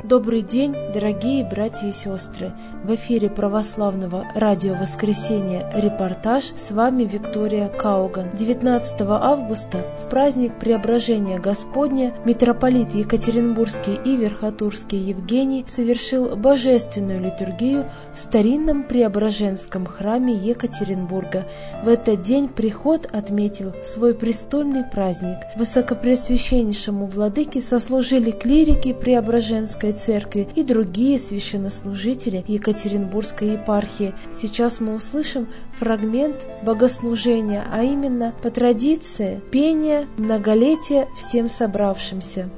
Добрый день, дорогие братья и сестры! В эфире православного радио «Воскресенье» репортаж. С вами Виктория Кауган. 19 августа, в праздник Преображения Господня, митрополит Екатеринбургский и Верхотурский Евгений совершил божественную литургию в старинном Преображенском храме Екатеринбурга. В этот день приход отметил свой престольный праздник. Высокопреосвященнейшему владыке сослужили клирики Преображенской церкви и другие священнослужители Екатеринбургской епархии. Сейчас мы услышим фрагмент богослужения, а именно по традиции пение многолетия всем собравшимся.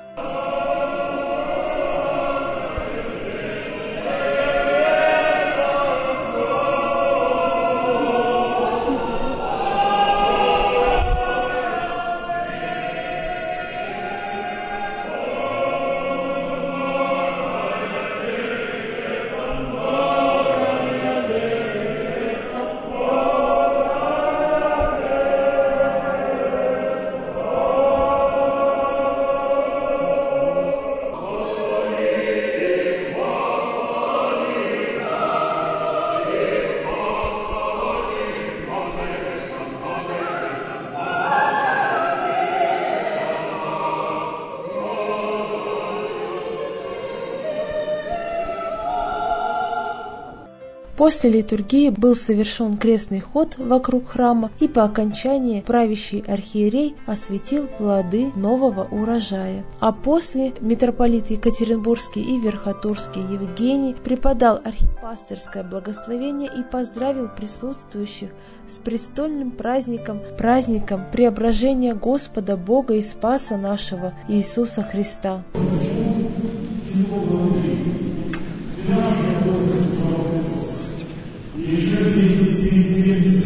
После литургии был совершен крестный ход вокруг храма, и по окончании правящий архиерей осветил плоды нового урожая. А после митрополит Екатеринбургский и Верхотурский Евгений преподал архипастырское благословение и поздравил присутствующих с престольным праздником Преображения Господа Бога и Спаса нашего Иисуса Христа. И еще 70,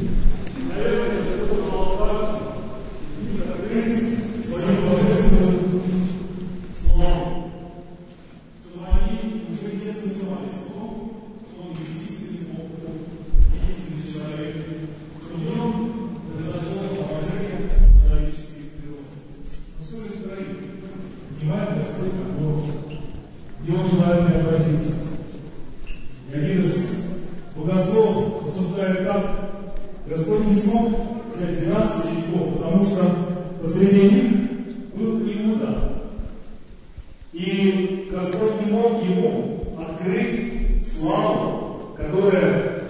свою божественную славу, чтобы они уже не сомневались в том, что он действительно Бог, единственный человек, что в нем произошло положение человеческих природы. Но всего лишь троих понимает Господь как Бог, где он желает преобразиться. И один из богослов рассуждает так: Господь не смог взять 12 учеников, потому что посреди них был Иуда. И Господь не мог ему открыть славу, которая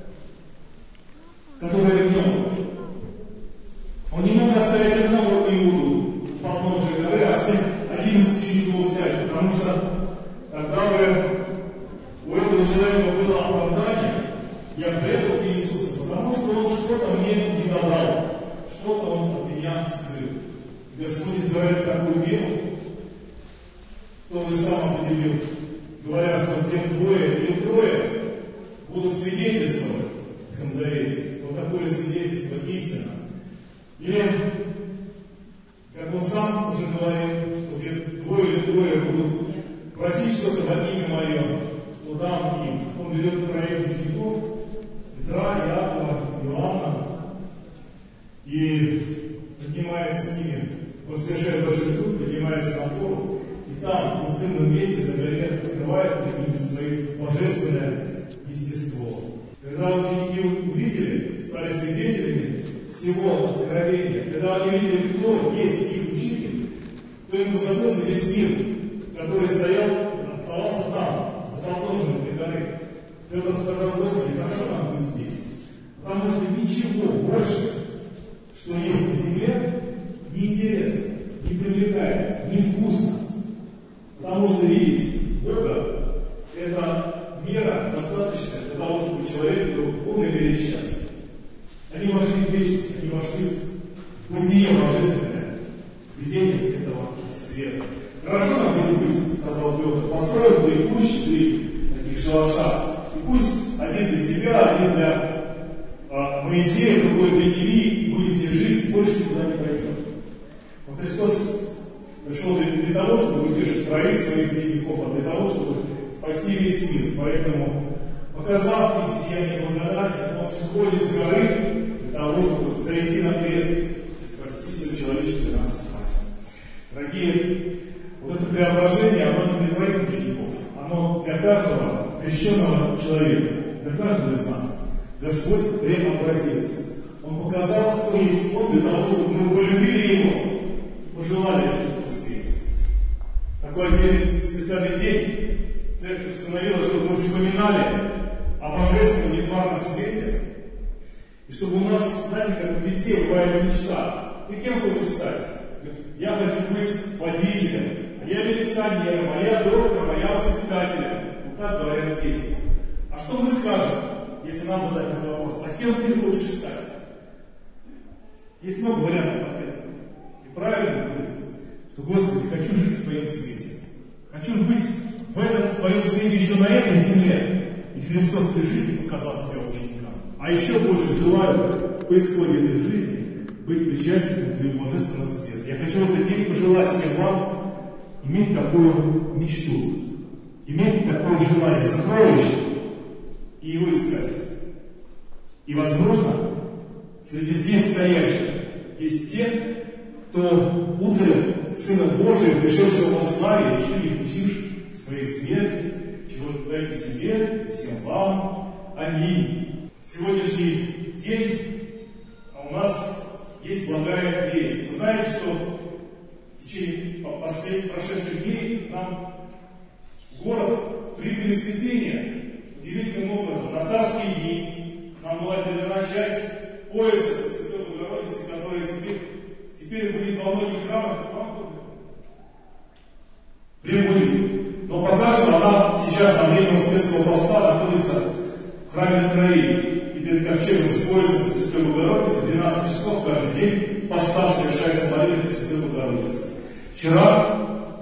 в нем. Он не мог оставить одного Иуду в подножии горы, а всех 11 учеников взять, потому что тогда бы у этого человека было оправдание: я предал Иисуса, потому что он что-то мне не давал, что-то он от меня скрыл. Господь избирает такую веру, кто и сам определил, говоря, что где двое или трое будут свидетельствовать в этом завете, то такое свидетельство истина. Или, как он сам уже говорил, что где двое или трое будут просить что-то во имя мое, то дам им. Он берет троих учеников, Петра, Иакова, Иоанна, и поднимается с ними. Он совершает большой труд, поднимается на гору, и там, в пустынном месте, на горе, открывает перед ними свое божественное естество. Когда ученики увидели, стали свидетелями всего откровения, когда они видели, кто есть их учитель, то им позабылся весь мир, который оставался там, за подножием этой горы. Петр сказал: Господи, хорошо нам быть здесь, потому что ничего больше, что есть на земле, не интересно, не привлекает, не вкусно. Потому что видеть Бога – это мера достаточная для того, чтобы человек был в полной мере счастлив. Они вошли в вечность, они вошли в бытие божественное, видение этого света. Хорошо нам здесь быть, сказал Петр, построим 3 кущи, 3 таких шалаша. И пусть один для тебя, один для Моисея, другой для Илии, и будем здесь жить, больше никуда не пойдем. Но Христос пришел для того, чтобы утешить троих своих учеников, а для того, чтобы спасти весь мир. Поэтому, показав им сияние благодати, он сходит с горы для того, чтобы зайти на крест и спасти все человечество нас с вами. Дорогие, вот это преображение, оно не для твоих учеников. для каждого крещенного человека, для каждого из нас, Господь преобразится. Он показал, кто есть Он, для того, чтобы мы полюбили Его, пожелали жить в этом свете. Такой отдельный специальный день Церковь установила, чтобы мы вспоминали о божественном нетварном свете, и чтобы у нас, знаете, как у детей бывает мечта. Ты кем хочешь стать? Я хочу быть водителем, а я милиционером, а я доктором, а я воспитателем. Вот так говорят дети. А что мы скажем, если нам задать такой вопрос? А кем ты хочешь стать? Есть много вариантов ответа. И правильно будет, что, Господи, хочу жить в Твоем свете. Хочу быть в этом Твоем свете еще на этой земле. И Христос в той жизни показал себя ученикам. А еще больше желаю по исходе этой жизни быть причастником Твоего божественного света. Я хочу в этот день пожелать всем вам иметь такую мечту, иметь такое желание, сокровище, и его искать. И, возможно, среди здесь стоящих есть те, кто узрел Сына Божия, пришедшего во славе, еще не вкусивший своей смерти, чего же говорю себе и всем вам. Аминь. Сегодняшний день у нас есть благая весть. Вы знаете, что в течение последних прошедших дней нам в город прибыли святыни удивительным образом. На царские дни нам была передана часть пояса Святой Богородицы, которая теперь будет во многих храмах, и вам тоже прибудет. Но пока что она сейчас на время Успенского поста находится в храме на Крови. И перед ковчегом с поясом Святой Богородицы в 12 часов каждый день поста совершается молитва Святой Богородицы. Вчера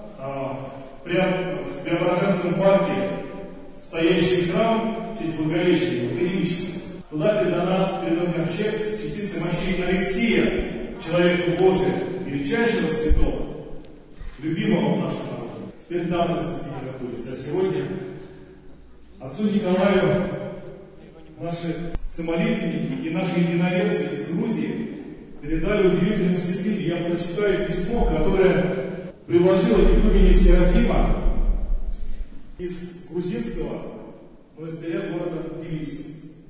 в Преображенском парке стоящий храм в честь Благовещения, Академический, туда передан ковчег с частицей мощей Алексия, человека Божия, величайшего святого, любимого нашего народа. Теперь там это святыня находится. А сегодня отцу Николаю наши самолитвенники и наши единоверцы из Грузии передали удивительную святыню. Я прочитаю письмо, которое приложила игуменя Серафима из грузинского монастыря города Тбилиси.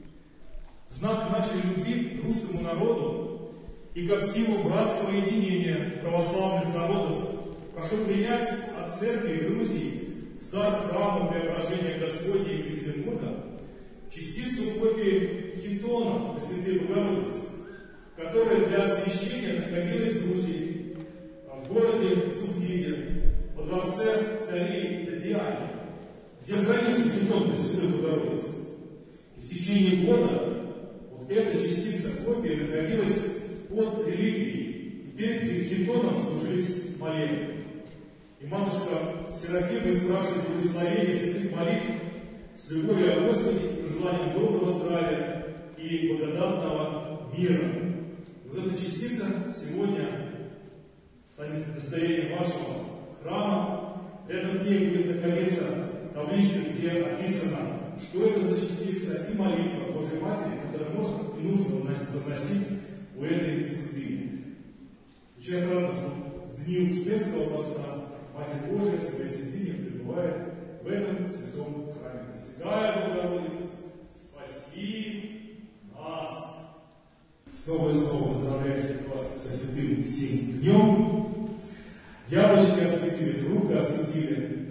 В знак нашей любви к русскому народу и как символ братского единения православных народов прошу принять от Церкви Грузии в дар храма Преображения Господня Екатеринбурга частицу копии хитона Пресвятой Богородицы, которая для освящения находилась в Грузии, в городе Цугдиде, во дворце царей Дадиани, где хранится хитон Пресвятой Богородицы. И в течение года вот эта частица копии находилась под реликвией, и перед хитоном служились молебны. И матушка Серафима спрашивает благословение святых молитв с любовью о Господе, желанием доброго здравия и благодатного мира. И вот эта частица сегодня станет достоянием вашего храма. Рядом с ней будет находиться табличка, где описано, что это за частица, и молитва Божьей Матери, которую можно и нужно возносить у этой святыни. Очень рад, что в дни Успенского поста Матерь Божия своей святыни пребывает в этом святом храме. Пресвятая Богородица, спаси нас! Снова и снова поздравляю всех вас со святым сим днем. Яблочки осветили, фрукты осветили.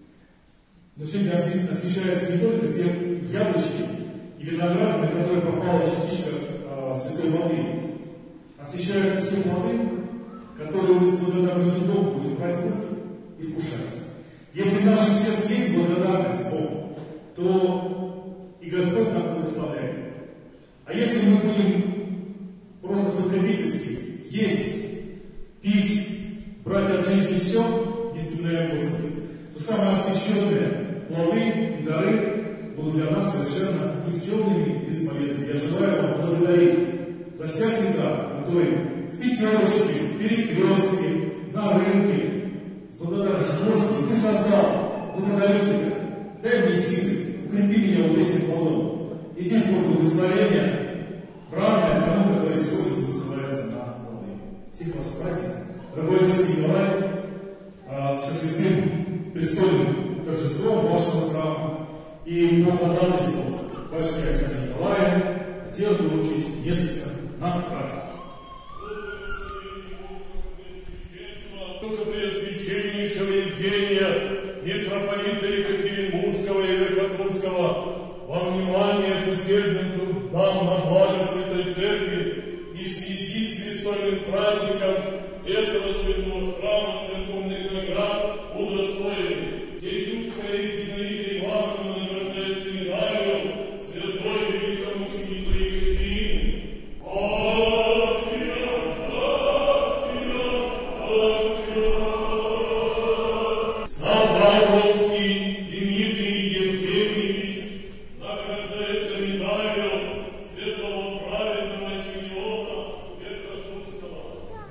Но сегодня освещаются не только те яблочки и виноград, на которые попала частичка святой воды. Освещаются все плоды, которые мы с благодарным судом будем брать в руки и вкушать. Если в нашем сердце есть благодарность Богу, то и Господь нас благословляет. А если мы будем просто потребительски есть, пить, брать от жизни все, если мы даем Господу, то самые освященные плоды и дары будут для нас совершенно никчемными и бесполезными. Я желаю вам благодарить за всякий дар, который в пятерочке, перекрестке, на рынке. Благодарность, Господи, Ты создал, благодарю Тебя. Дай мне силы, укрепи меня вот этим плодом. И здесь будет благословение, равное тому, которое сегодня засылается на плоды. Всех вас с праздником. Дорогой отец Николай, со святым престольным торжеством вашего храма и по ходатайству батюшки отца Николая хотелось бы учить несколько накратко. Преосвященнейшего Евгения, митрополита Екатеринбургского и Верхотурского, во внимание к усердным трудам на благо Святой Церкви и в связи с престольным праздником этого святого храма церковных наград удостоили Тельдюкская и Зинаида Ивановна награждается медалью святой великомученицы Екатерины. Савваровский Дмитрий Евгеньевич награждается медалью святого праведного Симеона Верхотурского.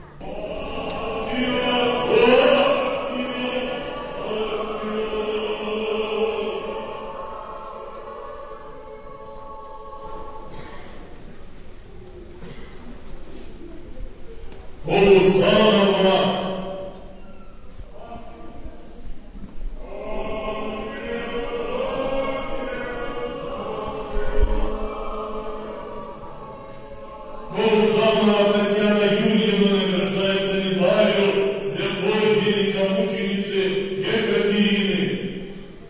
Голузанова Татьяна Юрьевна награждается медалью святой великомученицы Екатерины.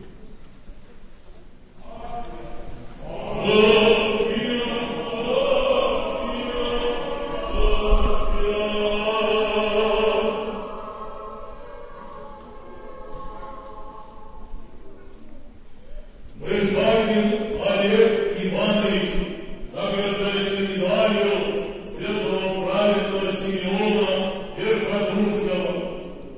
Мыжакин Олег Иванович награждается медалью святого праведного Симеона Верхотурского.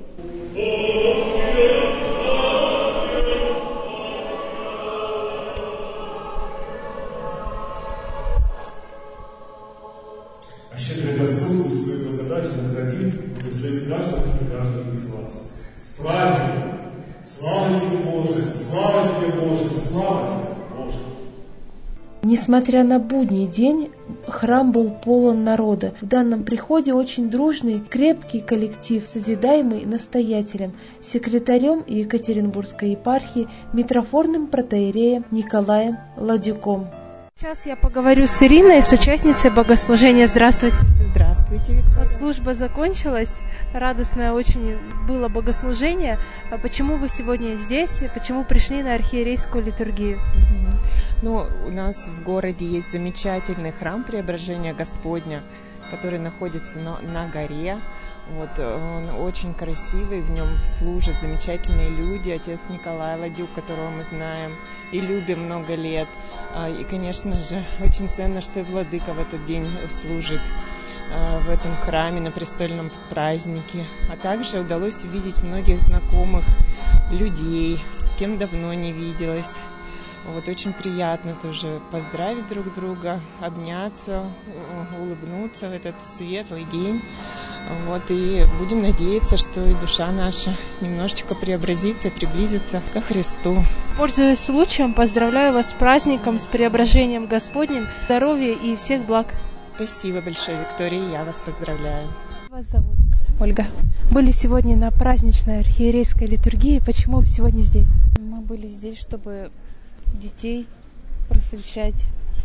А щедрый Господь из своей благодати наградит, благословит каждого и каждого из вас. С праздником! Слава тебе, Боже! Слава тебе, Боже! Слава тебе, Боже! Несмотря на будний день, храм был полон народа. В данном приходе очень дружный, крепкий коллектив, созидаемый настоятелем, секретарем Екатеринбургской епархии, митрофорным протоиереем Николаем Ладюком. Сейчас я поговорю с Ириной, с участницей богослужения. Здравствуйте. Здравствуйте, Виктория. Вот служба закончилась, радостное очень было богослужение. А почему вы сегодня здесь? Почему пришли на архиерейскую литургию? Ну, у нас в городе есть замечательный храм Преображения Господня, который находится на горе. Вот, он очень красивый, в нем служат замечательные люди. Отец Николай Ладюк, которого мы знаем и любим много лет. И, конечно же, очень ценно, что и владыка в этот день служит в этом храме на престольном празднике. А также удалось увидеть многих знакомых людей, с кем давно не виделась. Вот очень приятно тоже поздравить друг друга, обняться, улыбнуться в этот светлый день. Вот, и будем надеяться, что и душа наша немножечко преобразится, приблизится ко Христу. Пользуясь случаем, поздравляю вас с праздником, с Преображением Господним, здоровья и всех благ. Спасибо большое, Виктория, я вас поздравляю. Вас зовут? Ольга. Были сегодня на праздничной архиерейской литургии. Почему вы сегодня здесь? Мы были здесь, чтобы детей просвещать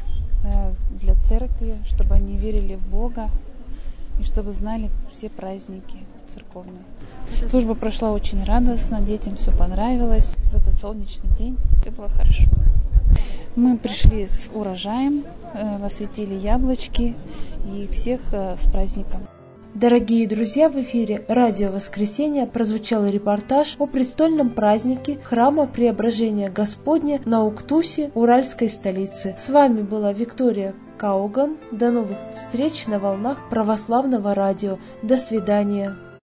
для церкви, чтобы они верили в Бога и чтобы знали все праздники церковные. Служба прошла очень радостно, детям все понравилось. В этот солнечный день все было хорошо. Мы пришли с урожаем, осветили яблочки и всех с праздником. Дорогие друзья, в эфире «Радио Воскресенье» прозвучал репортаж о престольном празднике храма Преображения Господня на Уктусе, уральской столице. С вами была Виктория Кауган. До новых встреч на волнах православного радио. До свидания.